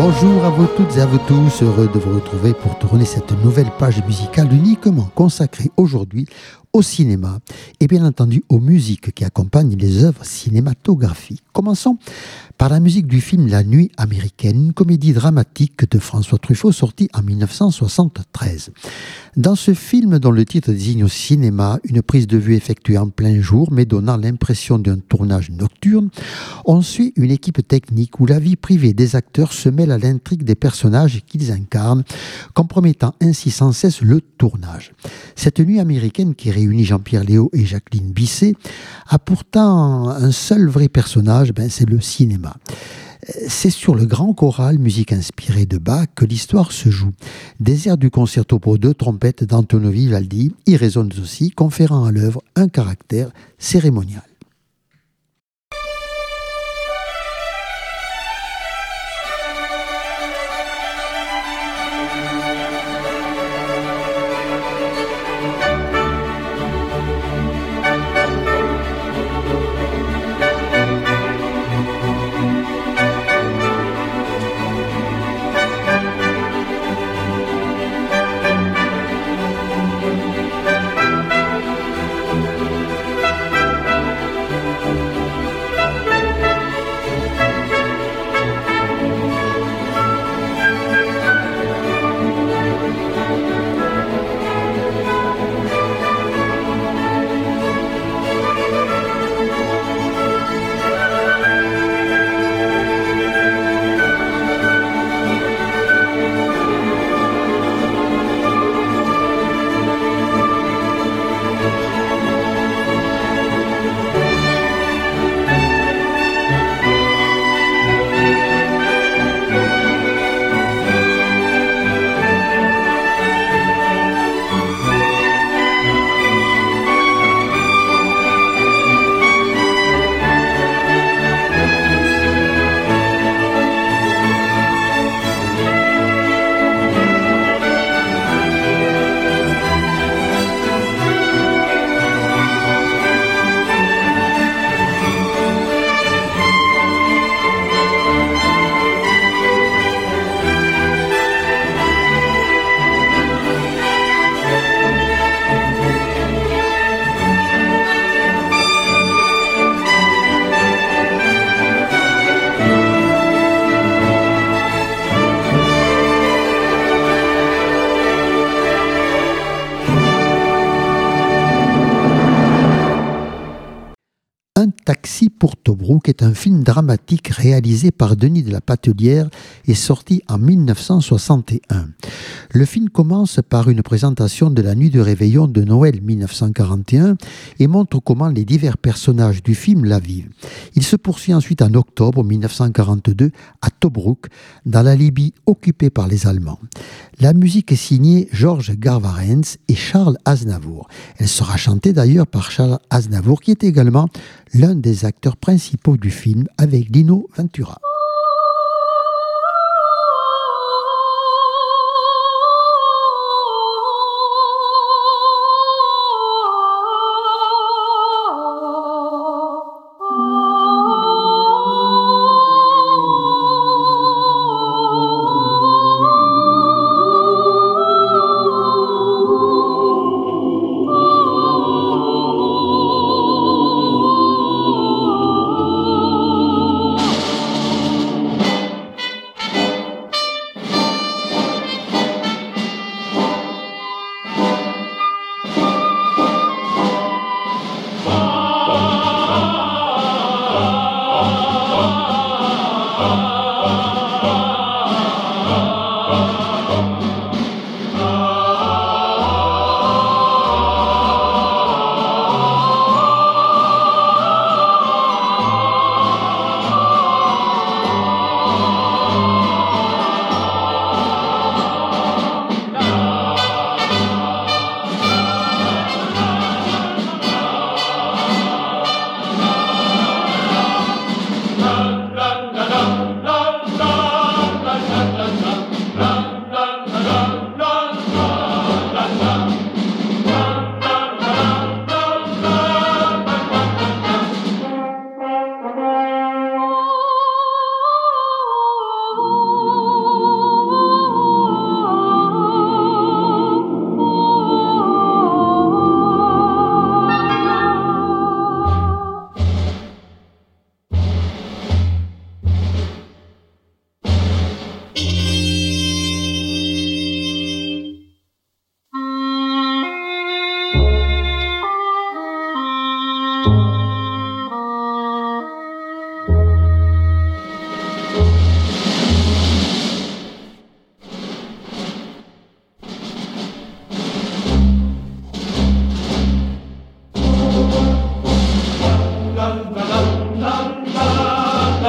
Bonjour à vous toutes et à vous tous, heureux de vous retrouver pour tourner cette nouvelle page musicale uniquement consacrée aujourd'hui au cinéma et bien entendu aux musiques qui accompagnent les œuvres cinématographiques. Commençons par la musique du film La Nuit américaine, une comédie dramatique de François Truffaut sortie en 1973. Dans ce film, dont le titre désigne au cinéma une prise de vue effectuée en plein jour mais donnant l'impression d'un tournage nocturne, on suit une équipe technique où la vie privée des acteurs se mêle à l'intrigue des personnages qu'ils incarnent, compromettant ainsi sans cesse le tournage. Cette Nuit américaine qui réunit Jean-Pierre Léaud et Jacqueline Bisset a pourtant un seul vrai personnage, c'est le cinéma. C'est sur le grand choral, musique inspirée de Bach, que l'histoire se joue. Des airs du concerto pour deux trompettes d'Antonio Vivaldi y résonnent aussi, conférant à l'œuvre un caractère cérémonial. Taxi pour Tobrouk est un film dramatique réalisé par Denis de la Patellière et sorti en 1961. Le film commence par une présentation de la nuit de réveillon de Noël 1941 et montre comment les divers personnages du film la vivent. Il se poursuit ensuite en octobre 1942 à Tobrouk, dans la Libye occupée par les Allemands. La musique est signée Georges Garvarentz et Charles Aznavour. Elle sera chantée d'ailleurs par Charles Aznavour, qui est également l'un des acteurs principaux du film avec Lino Ventura.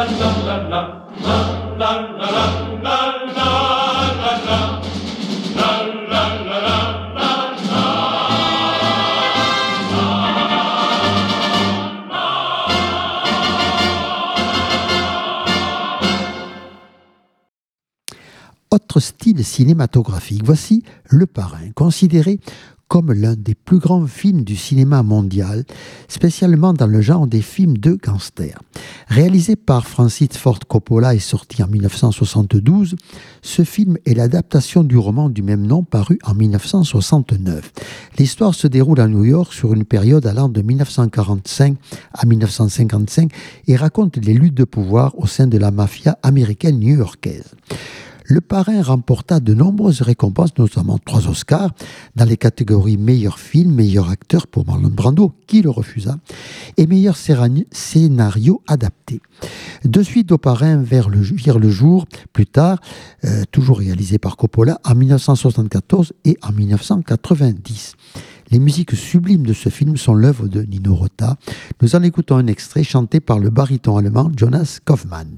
Autre style cinématographique, voici Le Parrain, considéré comme l'un des plus grands films du cinéma mondial, spécialement dans le genre des films de gangsters. Réalisé par Francis Ford Coppola et sorti en 1972, ce film est l'adaptation du roman du même nom paru en 1969. L'histoire se déroule à New York sur une période allant de 1945 à 1955 et raconte les luttes de pouvoir au sein de la mafia américaine new-yorkaise. Le Parrain remporta de nombreuses récompenses, notamment 3 Oscars, dans les catégories meilleur film, meilleur acteur pour Marlon Brando, qui le refusa, et meilleur scénario adapté. De suite au Parrain virent le jour, plus tard, toujours réalisé par Coppola, en 1974 et en 1990. Les musiques sublimes de ce film sont l'œuvre de Nino Rota. Nous en écoutons un extrait chanté par le baryton allemand Jonas Kaufmann.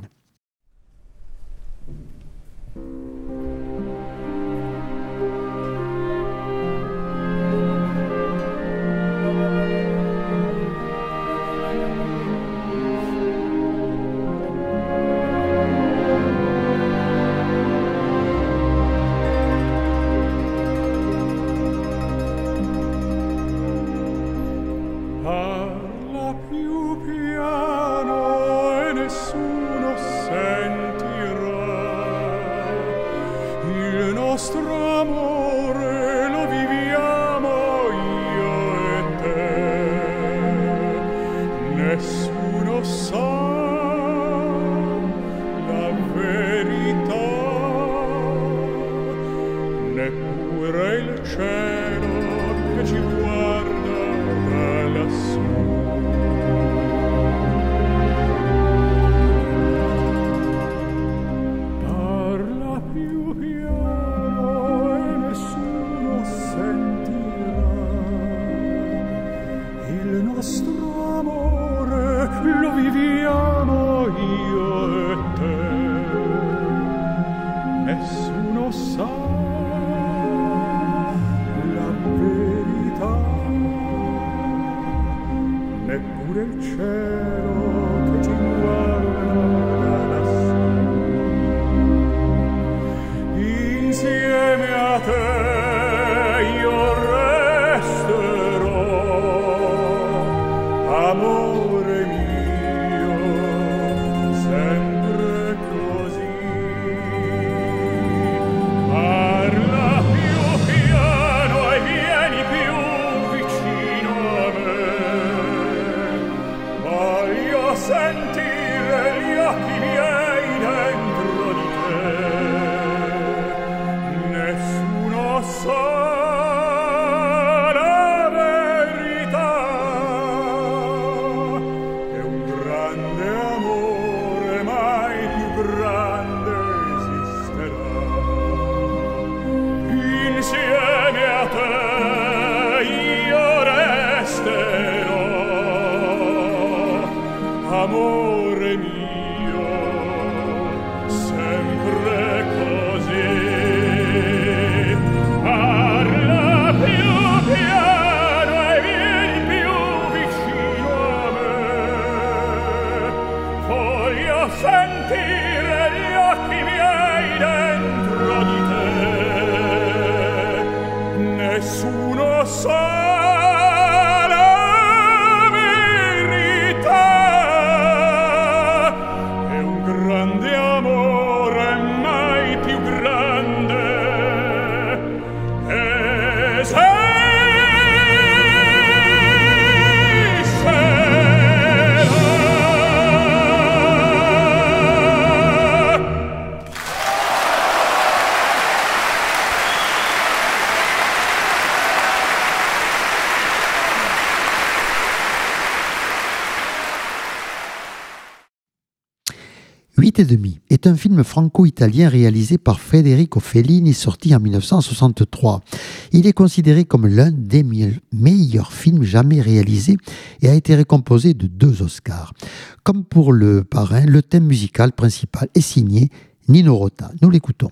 et demi est un film franco-italien réalisé par Federico Fellini, sorti en 1963. Il est considéré comme l'un des meilleurs films jamais réalisés et a été récompensé de 2 Oscars. Comme pour Le Parrain, le thème musical principal est signé Nino Rota. Nous l'écoutons.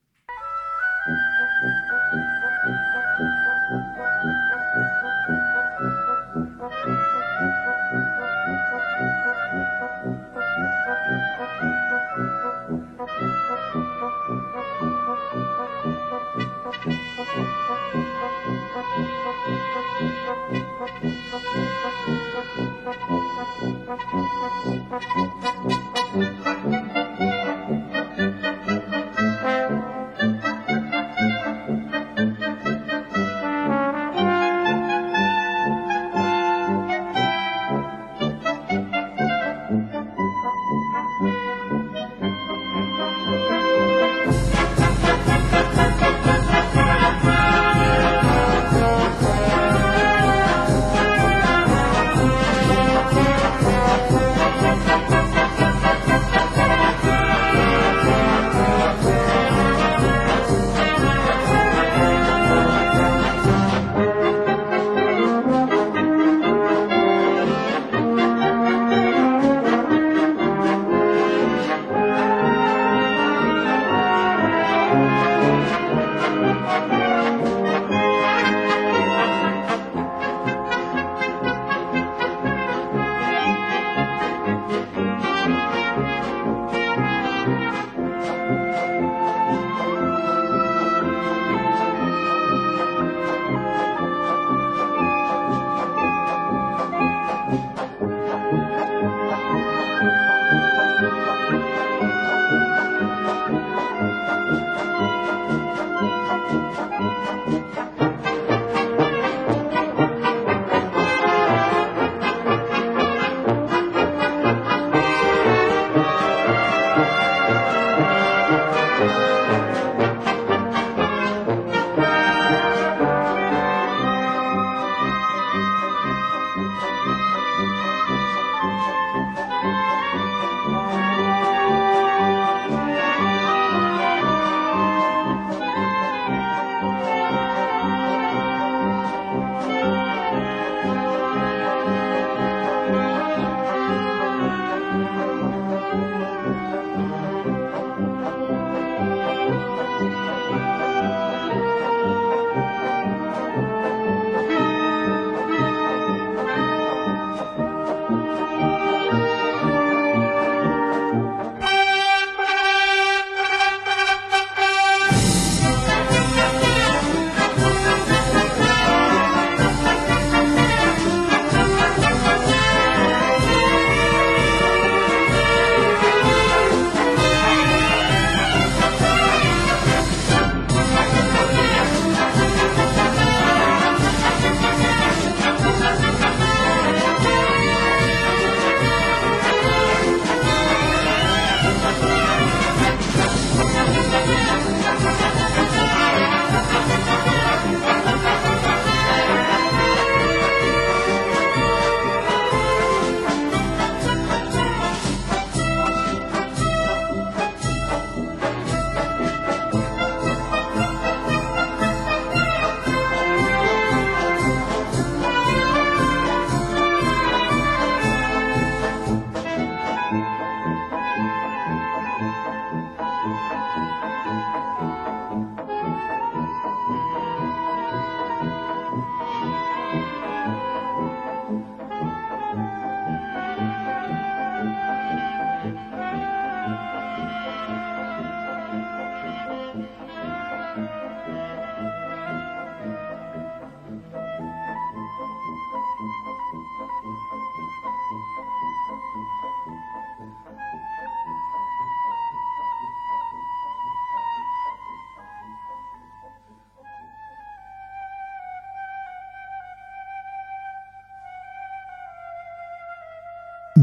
«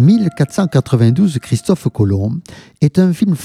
1492, Christophe Colomb » est un film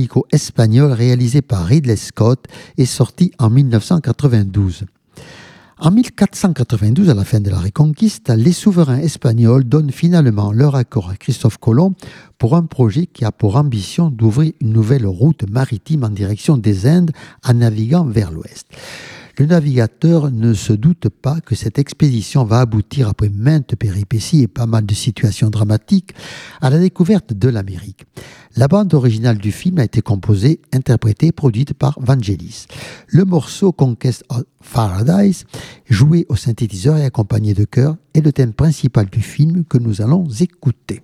franco-britannico-espagnol réalisé par Ridley Scott et sorti en 1992. En 1492, à la fin de la Reconquiste, les souverains espagnols donnent finalement leur accord à Christophe Colomb pour un projet qui a pour ambition d'ouvrir une nouvelle route maritime en direction des Indes en naviguant vers l'ouest. Le navigateur ne se doute pas que cette expédition va aboutir, après maintes péripéties et pas mal de situations dramatiques, à la découverte de l'Amérique. La bande originale du film a été composée, interprétée et produite par Vangelis. Le morceau Conquest of Paradise, joué au synthétiseur et accompagné de chœur, est le thème principal du film que nous allons écouter.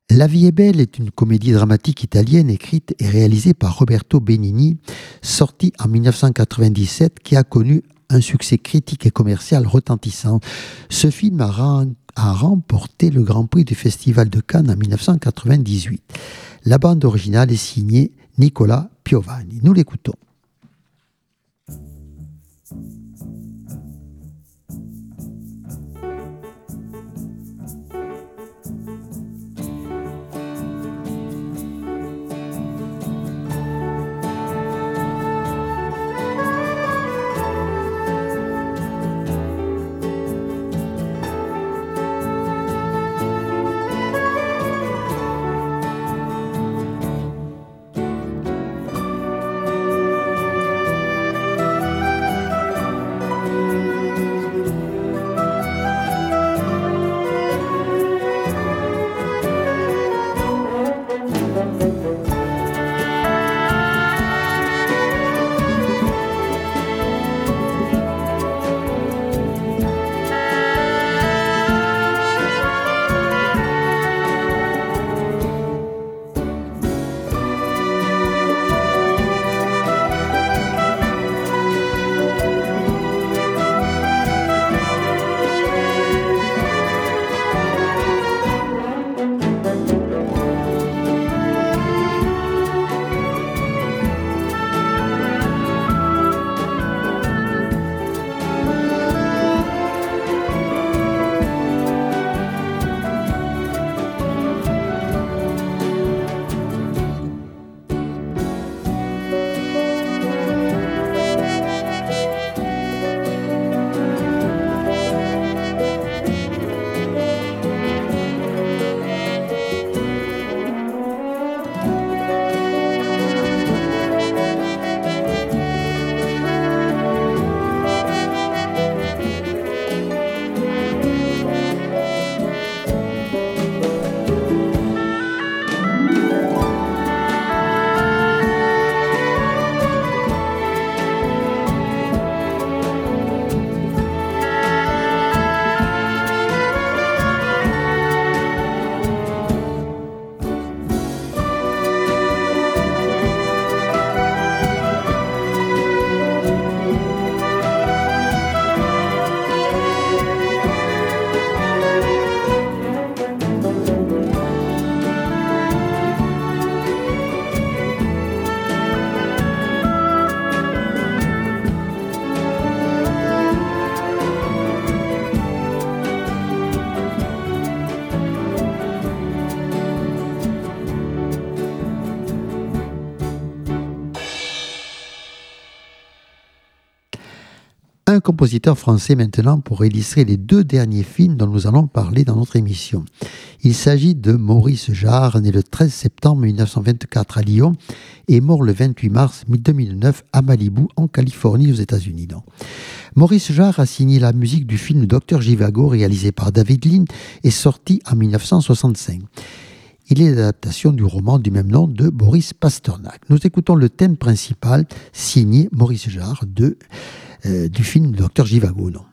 La vie est belle est une comédie dramatique italienne écrite et réalisée par Roberto Benigni, sortie en 1997, qui a connu un succès critique et commercial retentissant. Ce film a remporté le Grand Prix du Festival de Cannes en 1998. La bande originale est signée Nicola Piovani. Nous l'écoutons. Un compositeur français maintenant pour illustrer les deux derniers films dont nous allons parler dans notre émission. Il s'agit de Maurice Jarre, né le 13 septembre 1924 à Lyon et mort le 28 mars 2009 à Malibu, en Californie, aux États-Unis. Donc. Maurice Jarre a signé la musique du film Dr Zhivago, réalisé par David Lean et sorti en 1965. Il est l'adaptation du roman du même nom de Boris Pasternak. Nous écoutons le thème principal signé Maurice Jarre du film Dr Zhivago. Non.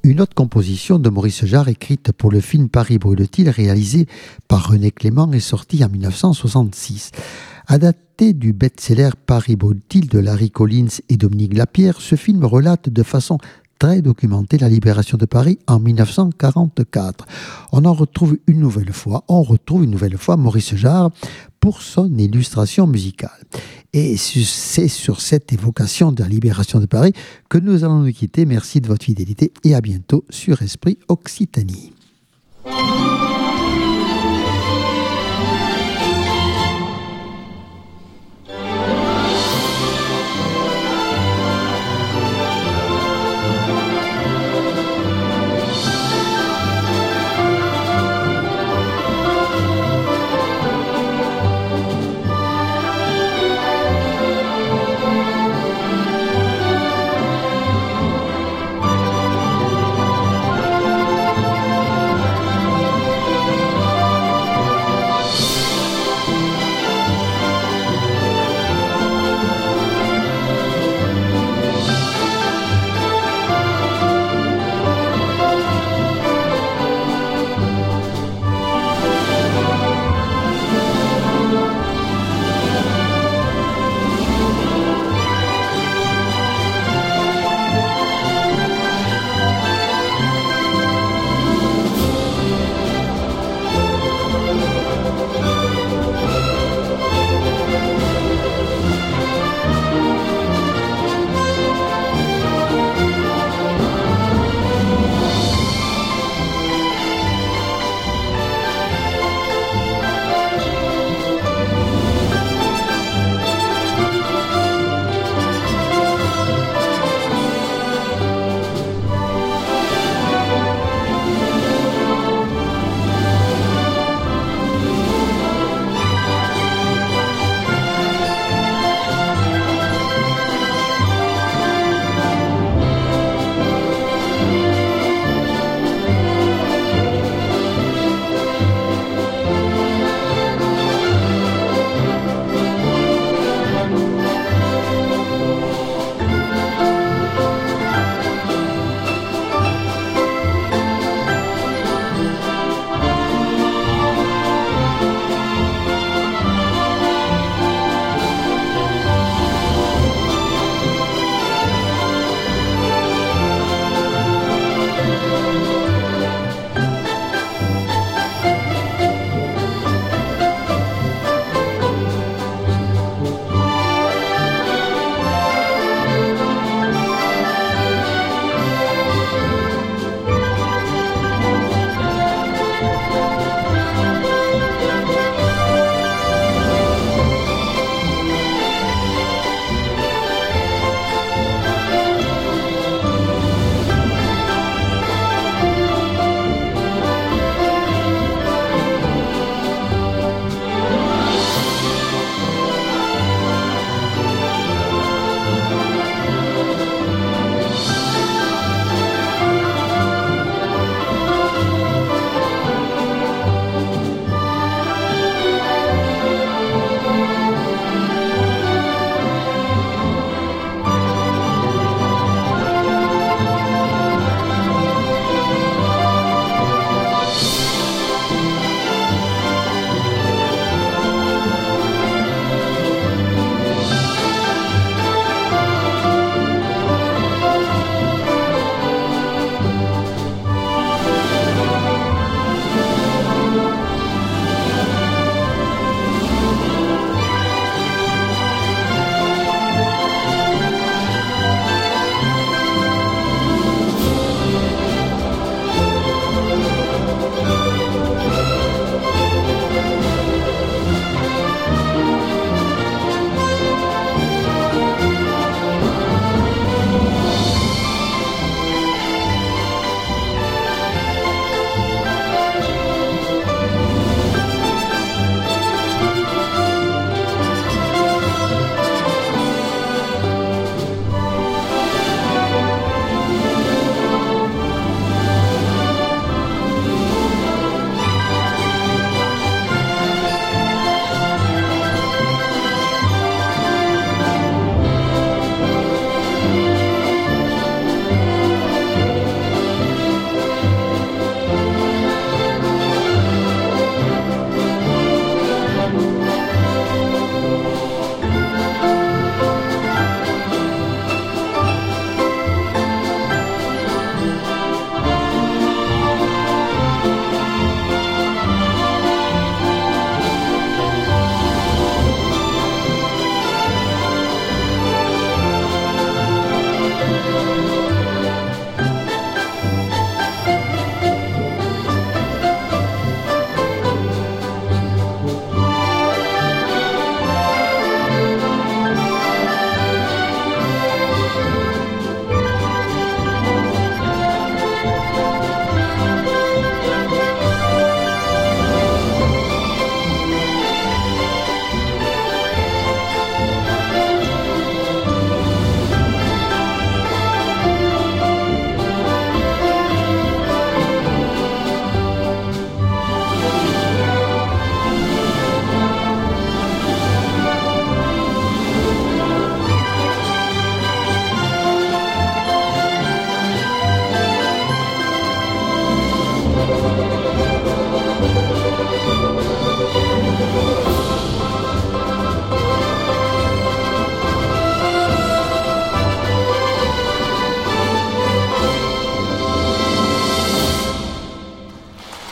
une autre composition de Maurice Jarre écrite pour le film Paris brûle-t-il, réalisé par René Clément et sorti en 1966. Adapté du best-seller Paris brûle-t-il de Larry Collins et Dominique Lapierre, ce film relate de façon très documentée la libération de Paris en 1944. On retrouve une nouvelle fois Maurice Jarre pour son illustration musicale. Et c'est sur cette évocation de la libération de Paris que nous allons nous quitter. Merci de votre fidélité et à bientôt sur Esprit Occitanie.